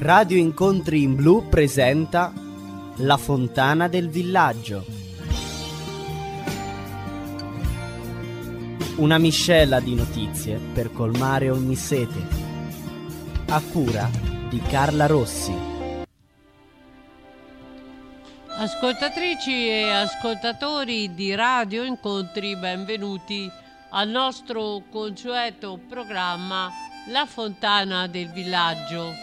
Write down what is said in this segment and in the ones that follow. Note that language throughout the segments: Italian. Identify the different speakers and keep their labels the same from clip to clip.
Speaker 1: Radio Incontri in Blu presenta La Fontana del Villaggio. Una miscela di notizie per colmare ogni sete. A cura di Carla Rossi.
Speaker 2: Ascoltatrici e ascoltatori di Radio Incontri, benvenuti al nostro consueto programma La Fontana del Villaggio.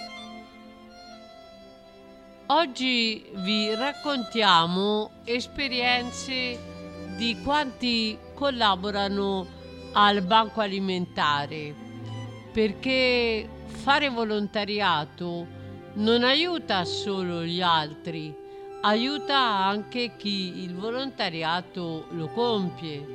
Speaker 2: Oggi vi raccontiamo esperienze di quanti collaborano al Banco Alimentare, perché fare volontariato non aiuta solo gli altri, aiuta anche chi il volontariato lo compie.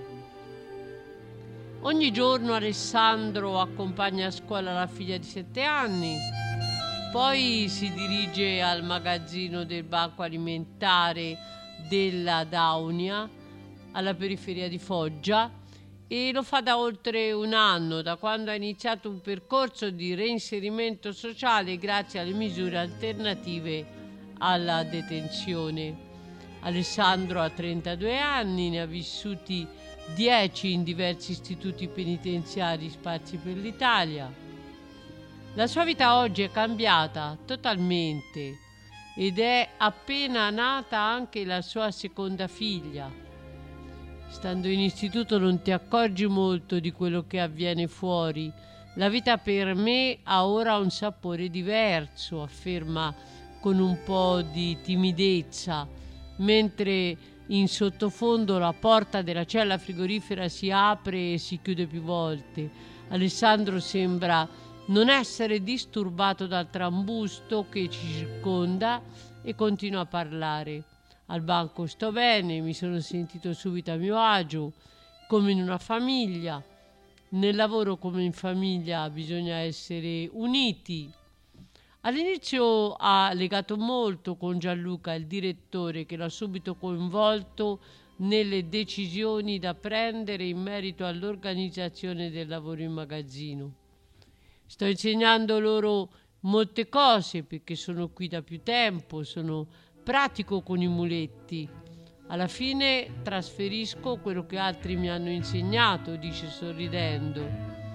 Speaker 2: Ogni giorno Alessandro accompagna a scuola la figlia di 7 anni, poi si dirige al magazzino del Banco Alimentare della Daunia, alla periferia di Foggia, e lo fa da oltre un anno, da quando ha iniziato un percorso di reinserimento sociale grazie alle misure alternative alla detenzione. Alessandro ha 32 anni, ne ha vissuti 10 in diversi istituti penitenziari sparsi per l'Italia. La sua vita oggi è cambiata totalmente ed è appena nata anche la sua seconda figlia. Stando in istituto non ti accorgi molto di quello che avviene fuori. La vita per me ha ora un sapore diverso, afferma con un po' di timidezza, mentre in sottofondo la porta della cella frigorifera si apre e si chiude più volte. Alessandro sembra non essere disturbato dal trambusto che ci circonda e continua a parlare. Al banco sto bene, mi sono sentito subito a mio agio, come in una famiglia. Nel lavoro come in famiglia bisogna essere uniti. All'inizio ha legato molto con Gianluca, il direttore, che l'ha subito coinvolto nelle decisioni da prendere in merito all'organizzazione del lavoro in magazzino. Sto insegnando loro molte cose perché sono qui da più tempo, sono pratico con i muletti. Alla fine trasferisco quello che altri mi hanno insegnato, dice sorridendo.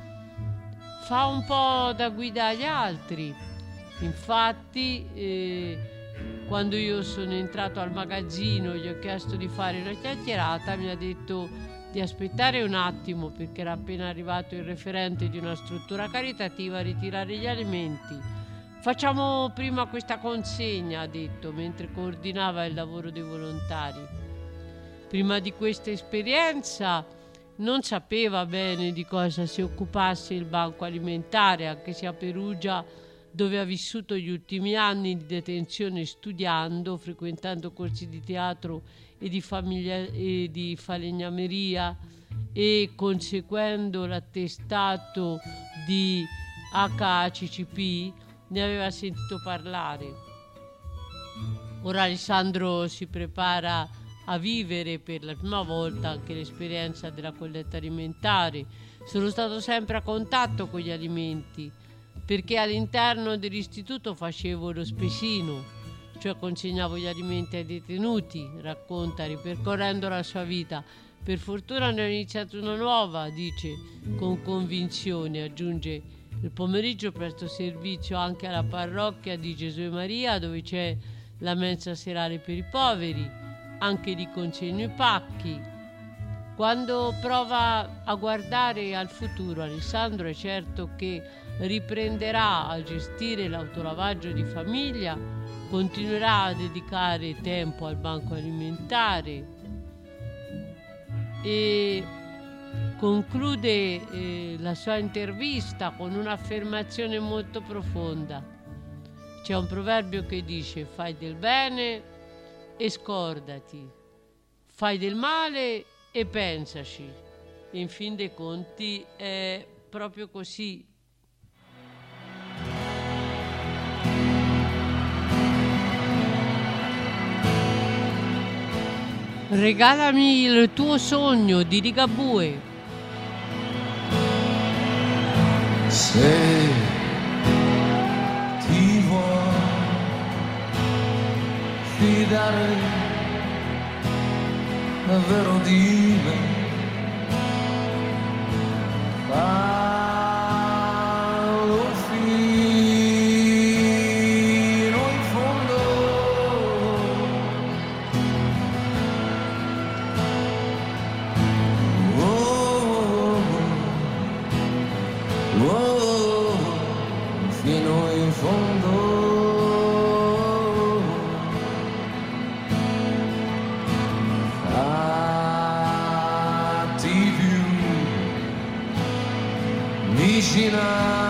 Speaker 2: Fa un po' da guida agli altri. Infatti, quando io sono entrato al magazzino gli ho chiesto di fare una chiacchierata, mi ha detto di aspettare un attimo perché era appena arrivato il referente di una struttura caritativa a ritirare gli alimenti. Facciamo prima questa consegna, ha detto, mentre coordinava il lavoro dei volontari. Prima di questa esperienza non sapeva bene di cosa si occupasse il Banco Alimentare, anche se a Perugia, dove ha vissuto gli ultimi anni di detenzione studiando, frequentando corsi di teatro e di falegnameria e conseguendo l'attestato di HACCP, ne aveva sentito parlare. Ora Alessandro si prepara a vivere per la prima volta anche l'esperienza della colletta alimentare. Sono stato sempre a contatto con gli alimenti perché all'interno dell'istituto facevo lo spesino, cioè consegnavo gli alimenti ai detenuti, racconta ripercorrendo la sua vita. Per fortuna ne ho iniziato una nuova, dice con convinzione, aggiunge. Il pomeriggio presto servizio anche alla parrocchia di Gesù e Maria, dove c'è la mensa serale per i poveri, anche lì consegno i pacchi. Quando prova a guardare al futuro, Alessandro è certo che riprenderà a gestire l'autolavaggio di famiglia, continuerà a dedicare tempo al banco alimentare e conclude la sua intervista con un'affermazione molto profonda. C'è un proverbio che dice: fai del bene e scordati, fai del male e pensaci. E in fin dei conti è proprio così. Regalami il tuo sogno di Ligabue.
Speaker 3: Se ti vuoi fidare davvero di me. Fallo fino in fondo. Fino in fondo. Fatti più vicina,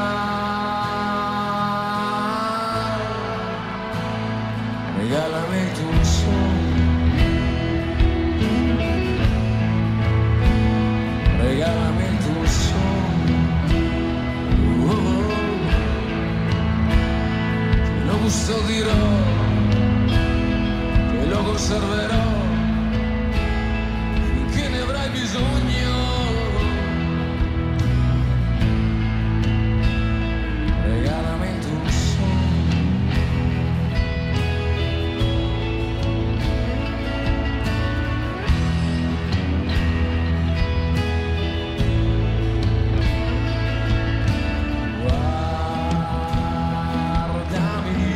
Speaker 3: regalami il tuo sogno, regalami il tuo sogno. Te lo custodirò, te lo conserverò finché ne avrai bisogno. Regalami il tuo sogno. Guardami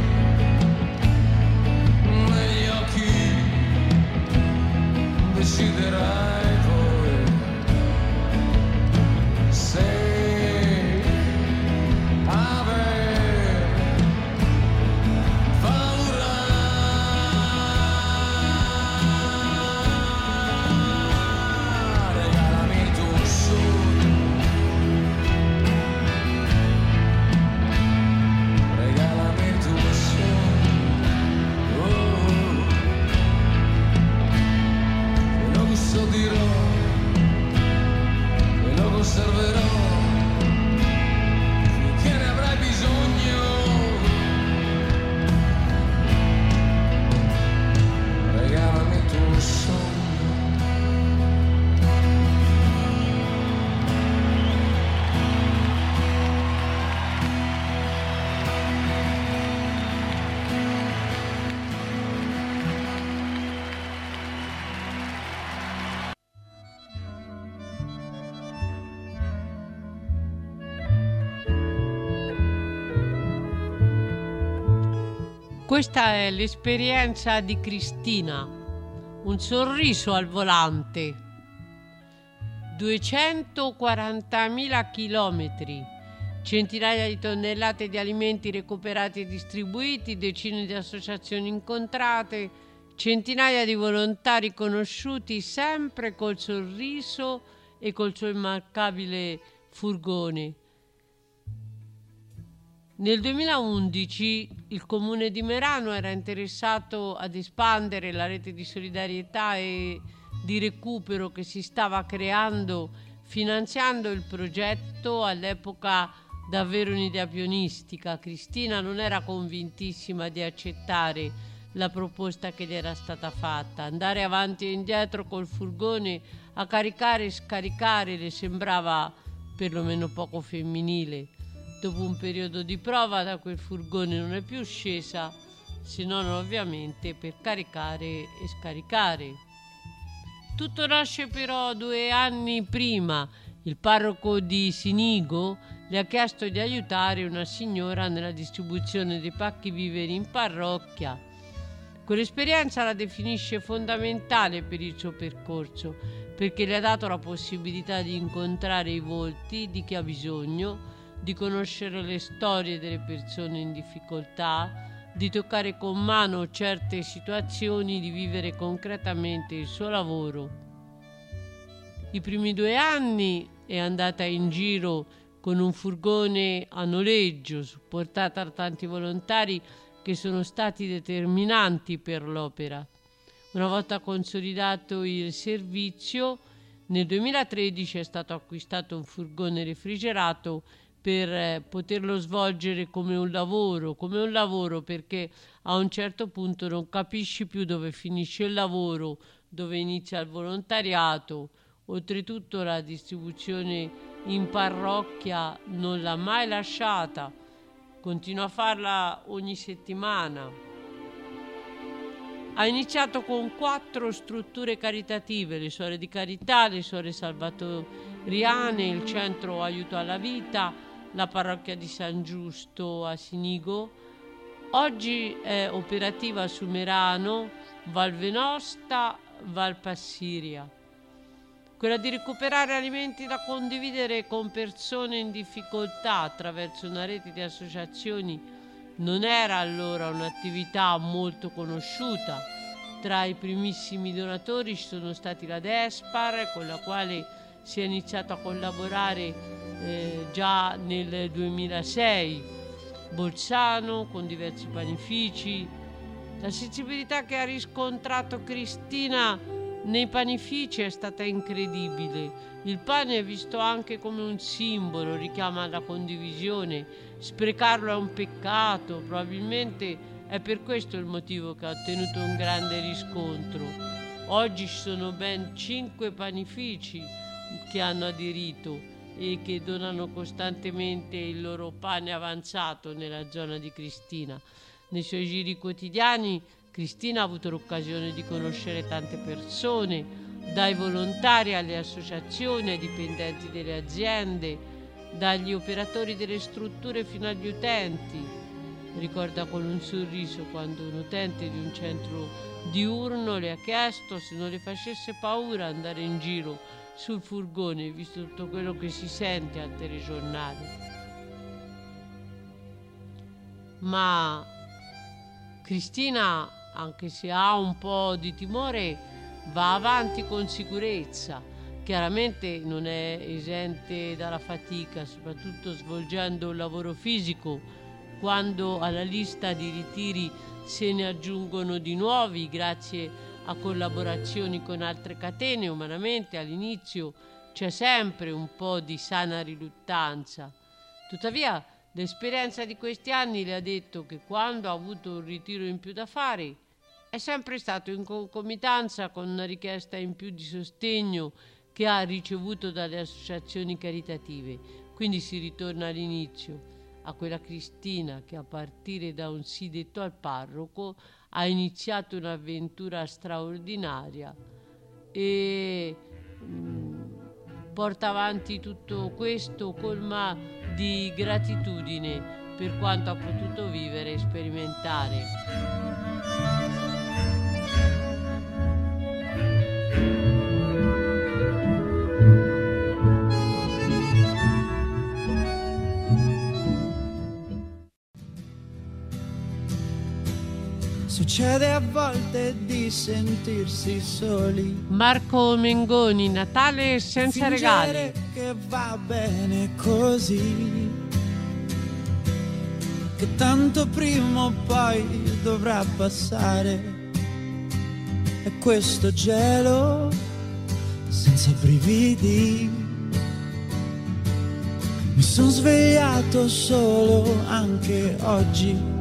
Speaker 3: negli occhi, deciderai poi se aver paura. Regalami il tuo sogno, regalami il tuo sogno. Te lo custodirò, te lo conserverò finché ne avrai bisogno. Regalami il tuo sogno.
Speaker 2: Questa è l'esperienza di Cristina, un sorriso al volante, 240.000 chilometri, centinaia di tonnellate di alimenti recuperati e distribuiti, decine di associazioni incontrate, centinaia di volontari conosciuti, sempre col sorriso e col suo immancabile furgone. Nel 2011 il comune di Merano era interessato ad espandere la rete di solidarietà e di recupero che si stava creando, finanziando il progetto, all'epoca davvero un'idea pionistica. Cristina non era convintissima di accettare la proposta che gli era stata fatta. Andare avanti e indietro col furgone a caricare e scaricare le sembrava perlomeno poco femminile. Dopo un periodo di prova da quel furgone non è più scesa, se non ovviamente per caricare e scaricare. Tutto nasce però 2 anni prima. Il parroco di Sinigo le ha chiesto di aiutare una signora nella distribuzione dei pacchi viveri in parrocchia. Quell'esperienza la definisce fondamentale per il suo percorso, perché le ha dato la possibilità di incontrare i volti di chi ha bisogno, di conoscere le storie delle persone in difficoltà, di toccare con mano certe situazioni, di vivere concretamente il suo lavoro. I primi 2 anni è andata in giro con un furgone a noleggio, supportata da tanti volontari che sono stati determinanti per l'opera. Una volta consolidato il servizio, nel 2013 è stato acquistato un furgone refrigerato per poterlo svolgere come un lavoro, perché a un certo punto non capisci più dove finisce il lavoro, dove inizia il volontariato. Oltretutto la distribuzione in parrocchia non l'ha mai lasciata, continua a farla ogni settimana. Ha iniziato con 4 strutture caritative, le Suore di Carità, le Suore Salvatoriane, il Centro Aiuto alla Vita, la Parrocchia di San Giusto a Sinigo. Oggi è operativa su Merano, Val Venosta, Val Passiria. Quella di recuperare alimenti da condividere con persone in difficoltà attraverso una rete di associazioni non era allora un'attività molto conosciuta. Tra i primissimi donatori ci sono stati la Despar, con la quale si è iniziato a collaborare già nel 2006, Bolzano con diversi panifici. La sensibilità che ha riscontrato Cristina nei panifici è stata incredibile. Il pane è visto anche come un simbolo, richiama la condivisione. Sprecarlo è un peccato, probabilmente è per questo il motivo che ha ottenuto un grande riscontro. Oggi ci sono ben 5 panifici che hanno aderito e che donano costantemente il loro pane avanzato nella zona di Cristina. Nei suoi giri quotidiani Cristina ha avuto l'occasione di conoscere tante persone, dai volontari alle associazioni, ai dipendenti delle aziende, dagli operatori delle strutture fino agli utenti. Ricorda con un sorriso quando un utente di un centro diurno le ha chiesto se non le facesse paura andare in giro sul furgone, visto tutto quello che si sente al telegiornale. Ma Cristina, anche se ha un po' di timore, va avanti con sicurezza. Chiaramente non è esente dalla fatica, soprattutto svolgendo un lavoro fisico, quando alla lista di ritiri se ne aggiungono di nuovi grazie a collaborazioni con altre catene. Umanamente all'inizio c'è sempre un po' di sana riluttanza. Tuttavia l'esperienza di questi anni le ha detto che quando ha avuto un ritiro in più da fare è sempre stato in concomitanza con una richiesta in più di sostegno che ha ricevuto dalle associazioni caritative. Quindi si ritorna all'inizio, a quella Cristina che a partire da un sì detto al parroco ha iniziato un'avventura straordinaria e porta avanti tutto questo colma di gratitudine per quanto ha potuto vivere e sperimentare.
Speaker 4: Succede a volte di sentirsi soli.
Speaker 2: Marco Mengoni, Natale senza regali.
Speaker 4: Che va bene così, che tanto prima o poi dovrà passare. E questo gelo senza brividi. Mi son svegliato solo anche oggi.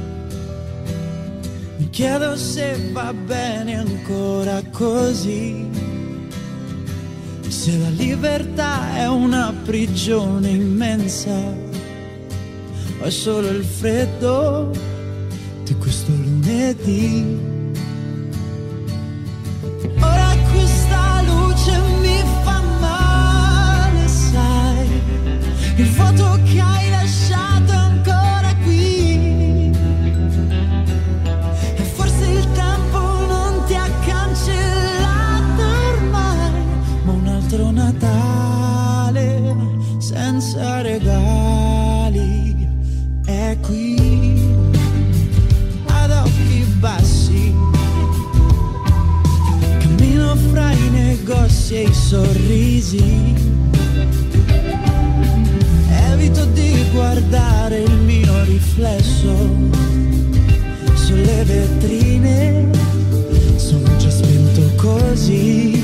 Speaker 4: Mi chiedo se va bene ancora così, se la libertà è una prigione immensa o è solo il freddo di questo lunedì. Ora questa luce mi fa male, sai, il vuoto che hai lasciato è ancora qui. Natale senza regali è qui, ad occhi bassi cammino fra i negozi e i sorrisi, evito di guardare il mio riflesso sulle vetrine, sono già spento così.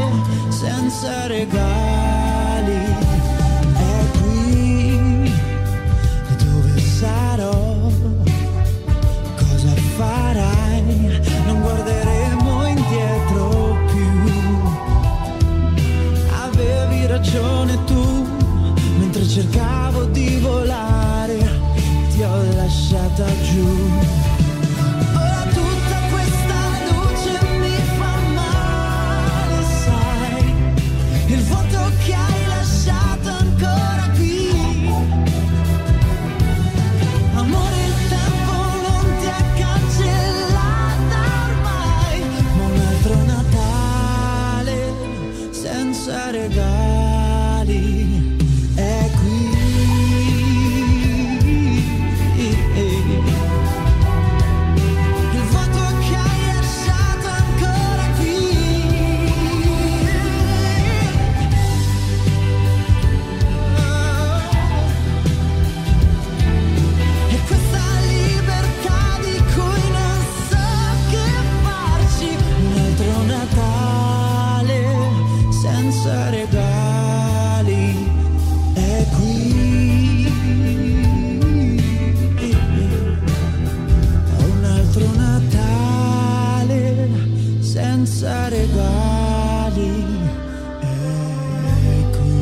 Speaker 4: Regali è qui, senza regali, è qui. Il voto che hai lasciato è ancora qui. E questa libertà di cui non so che farci, un altro Natale senza regali, è qui. Un altro Natale senza regali, è qui.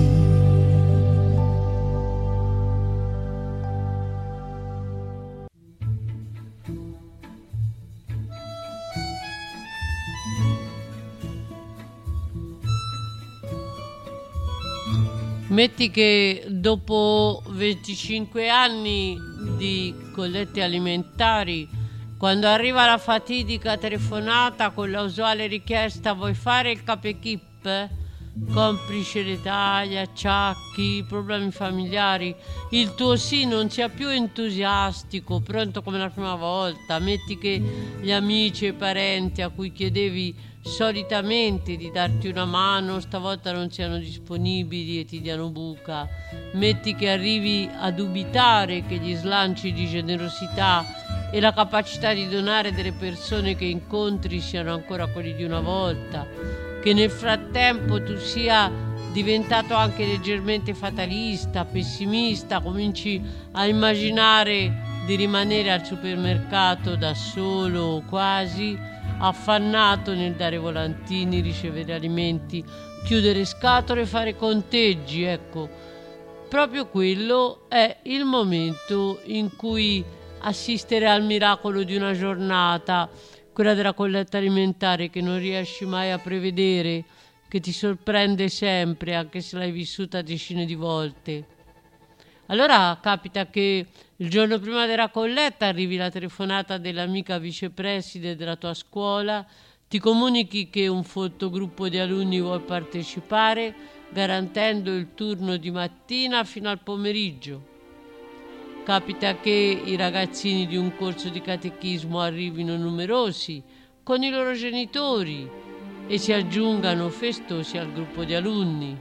Speaker 2: Metti che dopo 25 anni di collette alimentari, quando arriva la fatidica telefonata con la usuale richiesta "vuoi fare il capo-equip?", complice l'età, gli acciacchi, i problemi familiari, il tuo sì non sia più entusiastico, pronto come la prima volta. Metti che gli amici e i parenti a cui chiedevi solitamente di darti una mano stavolta non siano disponibili e ti diano buca. Metti che arrivi a dubitare che gli slanci di generosità e la capacità di donare delle persone che incontri siano ancora quelli di una volta, che nel frattempo tu sia diventato anche leggermente fatalista, pessimista, cominci a immaginare di rimanere al supermercato da solo o quasi, affannato nel dare volantini, ricevere alimenti, chiudere scatole, fare conteggi. Ecco, proprio quello è il momento in cui assistere al miracolo di una giornata, quella della colletta alimentare che non riesci mai a prevedere, che ti sorprende sempre anche se l'hai vissuta decine di volte. Allora capita che il giorno prima della colletta arrivi la telefonata dell'amica vicepreside della tua scuola, ti comunichi che un folto gruppo di alunni vuole partecipare, garantendo il turno di mattina fino al pomeriggio. Capita che i ragazzini di un corso di catechismo arrivino numerosi con i loro genitori e si aggiungano festosi al gruppo di alunni.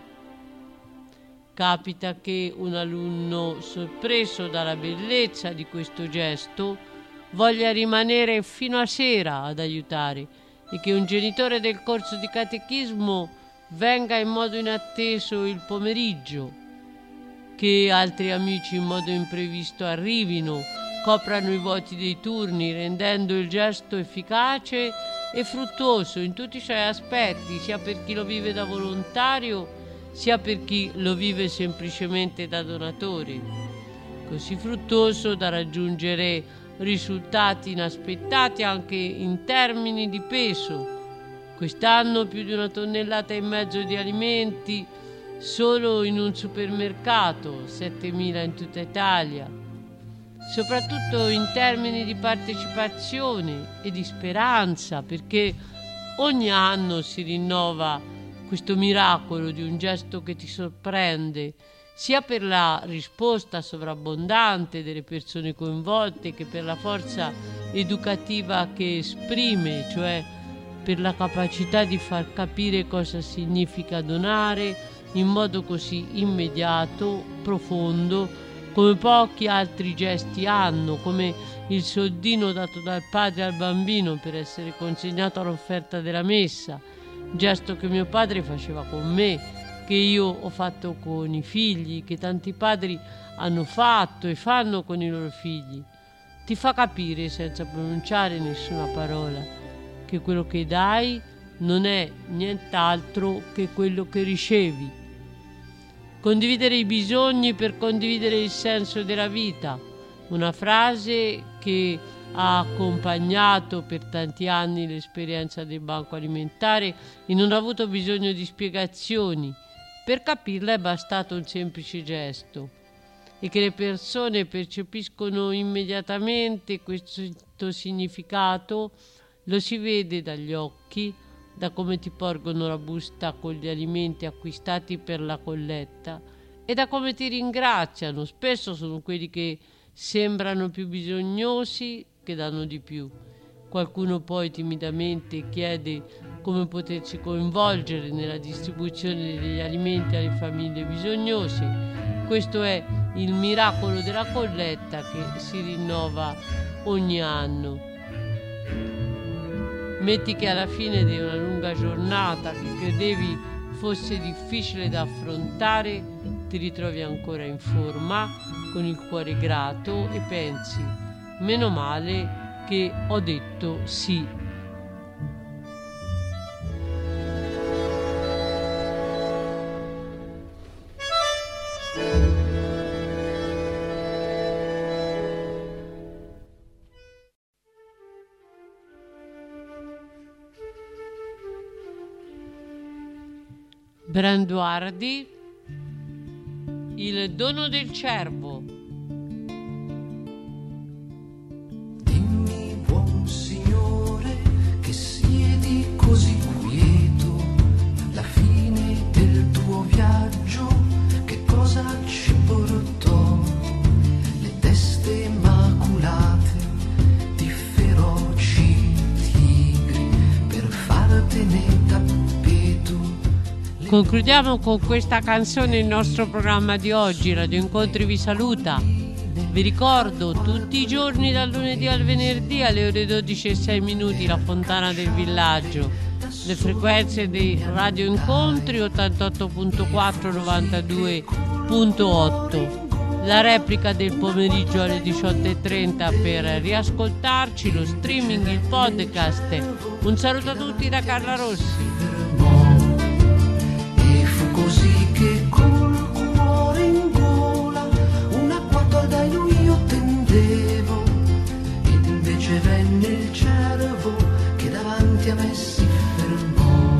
Speaker 2: Capita che un alunno, sorpreso dalla bellezza di questo gesto, voglia rimanere fino a sera ad aiutare e che un genitore del corso di catechismo venga in modo inatteso il pomeriggio, che altri amici in modo imprevisto arrivino, coprano i vuoti dei turni, rendendo il gesto efficace e fruttuoso in tutti i suoi aspetti, sia per chi lo vive da volontario sia per chi lo vive semplicemente da donatore, così fruttuoso da raggiungere risultati inaspettati anche in termini di peso. Quest'anno più di 1,5 tonnellate di alimenti solo in un supermercato, 7.000 in tutta Italia, soprattutto in termini di partecipazione e di speranza, perché ogni anno si rinnova questo miracolo di un gesto che ti sorprende, sia per la risposta sovrabbondante delle persone coinvolte che per la forza educativa che esprime, cioè per la capacità di far capire cosa significa donare in modo così immediato, profondo, come pochi altri gesti hanno, come il soldino dato dal padre al bambino per essere consegnato all'offerta della messa, gesto che mio padre faceva con me, che io ho fatto con i figli, che tanti padri hanno fatto e fanno con i loro figli. Ti fa capire, senza pronunciare nessuna parola, che quello che dai non è nient'altro che quello che ricevi. Condividere i bisogni per condividere il senso della vita, una frase che ha accompagnato per tanti anni l'esperienza del banco alimentare e non ha avuto bisogno di spiegazioni. Per capirla è bastato un semplice gesto, e che le persone percepiscono immediatamente questo significato lo si vede dagli occhi da come ti porgono la busta con gli alimenti acquistati per la colletta e da come ti ringraziano. Spesso sono quelli che sembrano più bisognosi che danno di più. Qualcuno poi timidamente chiede come potersi coinvolgere nella distribuzione degli alimenti alle famiglie bisognose. Questo è il miracolo della colletta che si rinnova ogni anno. Metti che alla fine di una lunga giornata che credevi fosse difficile da affrontare, ti ritrovi ancora in forma, con il cuore grato e pensi: meno male che ho detto sì. Branduardi, il dono del cervo.
Speaker 5: Dimmi, buon Signore, che siedi così quieto, la fine del tuo viaggio, che cosa ci portò? Le teste maculate di feroci tigri per fartene tappeto.
Speaker 2: Concludiamo con questa canzone il nostro programma di oggi. Radio Incontri vi saluta. Vi ricordo tutti i giorni dal lunedì al venerdì alle ore 12:06 la Fontana del Villaggio. Le frequenze di Radio Incontri 88.4 92.8. La replica del pomeriggio alle 18:30 per riascoltarci, lo streaming, il podcast. Un saluto a tutti da Carla Rossi.
Speaker 5: Così che col cuore in gola una quattro dai lui io tendevo, ed invece venne il cervo che davanti a me si fermò.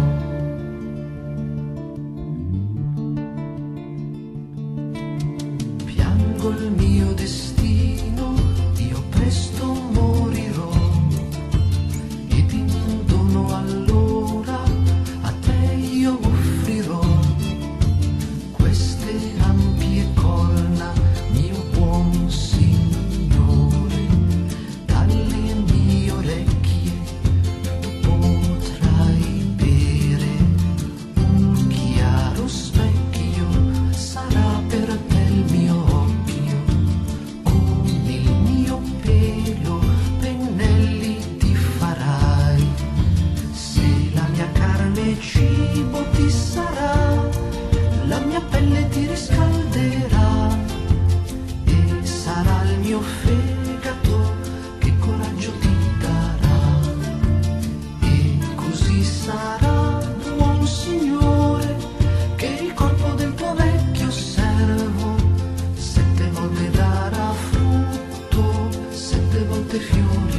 Speaker 5: Piango il mio destino, io presto morirò, ed in dono allora a te io offrirò ampie corna, mio buon Signore, dalle mie orecchie tu potrai bere un chiaro specchio, sarà per te il mio occhio, con il mio pelo pennelli ti farai, se la mia carne cibo ti sarà, la mia pelle ti riscalderà e sarà il mio fegato che coraggio ti darà, e così sarà, buon Signore, che il corpo del tuo vecchio servo 7 volte darà frutto, 7 volte fiori